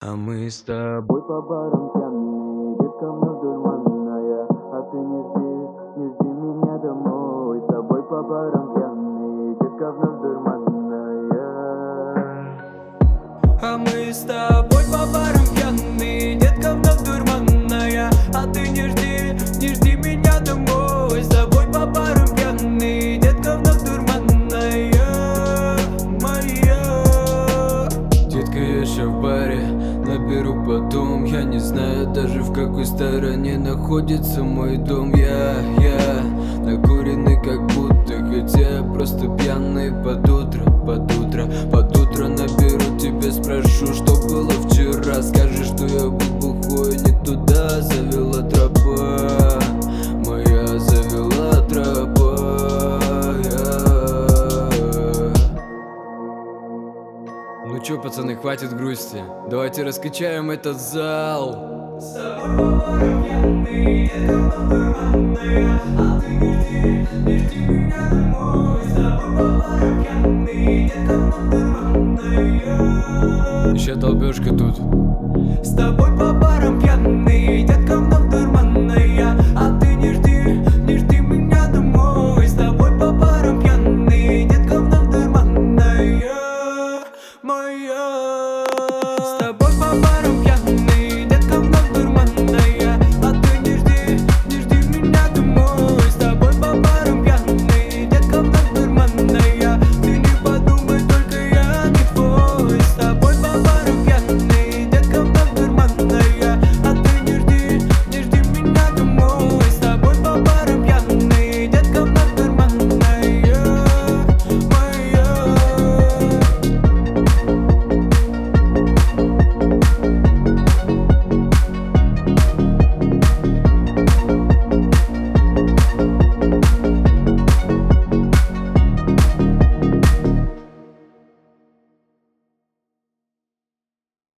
А мы с тобой по барам пьяные, детка вновь дурманная. А ты не жди меня домой. С тобой по барам пьяные, детка вновь дурманная. А мы с тобой по барам пьяные, детка вновь дурманная. А ты не жди меня домой. С тобой по барам пьяные, детка вновь дурманная моя. Детка, я ща в баре, наберу потом. Я не знаю даже, в какой стороне находится мой дом. Я накуренный как будто, хотя я просто пьяный под утро наберу тебя, спрошу, что было вчера. Скажи, что я был бухой, не туда завела тропа. Моя завела тропа. Ну чё, пацаны, хватит грусти. Давайте раскачаем этот зал. С тобой по барам пьяные, детка вновь дурманная. А ты не жди меня домой. С тобой по барам пьяные, детка вновь дурманная. Ещё толпёшка тут. С тобой по барам пьяные, детка вновь дурманная.